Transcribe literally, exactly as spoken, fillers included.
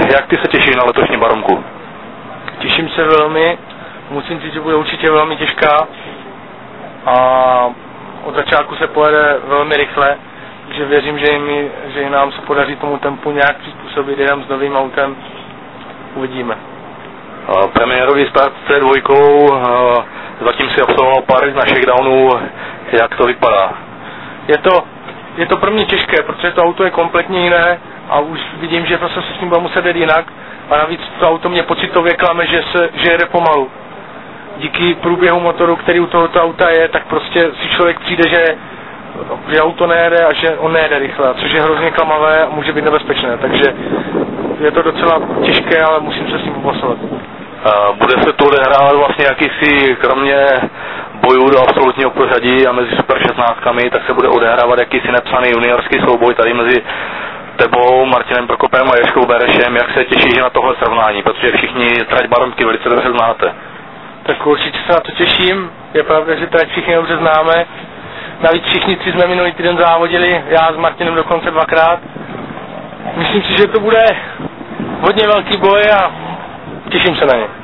jak ty se těšíš na letošní Baromku? Těším se velmi, musím říct, že bude určitě velmi těžká a od začátku se pojede velmi rychle, takže věřím, že, jim, že jim nám se podaří tomu tempu nějak přizpůsobit, jenom s novým autem, uvidíme. Premiérový start C dva, zatím si absolvoval pár na shakedownu, jak to vypadá? Je to, je to pro mě těžké, protože to auto je kompletně jiné a už vidím, že prostě se s tím bude muset jít jinak a navíc to auto mě pocitově klame, že, se, že jede pomalu. Díky průběhu motoru, který u tohoto auta je, tak prostě si člověk přijde, že, že auto nejede a že on nejede rychle, což je hrozně klamavé a může být nebezpečné, takže je to docela těžké, ale musím se s tím popasovat. Bude se to odehrávat vlastně jakýsi, kromě bojů do absolutního pořadí a mezi Super šestnáctkami, tak se bude odehrávat jakýsi nepsaný juniorský souboj tady mezi tebou, Martinem Prokopem a Ježkou Berešem. Jak se těšíš na tohle srovnání, protože všichni trať Baromky velice dobře znáte? Tak určitě se na to těším, je pravda, že trať všichni dobře známe. Navíc všichni tři jsme minulý týden závodili, já s Martinem dokonce dvakrát. Myslím si, že to bude hodně velký boj a těším se na ně.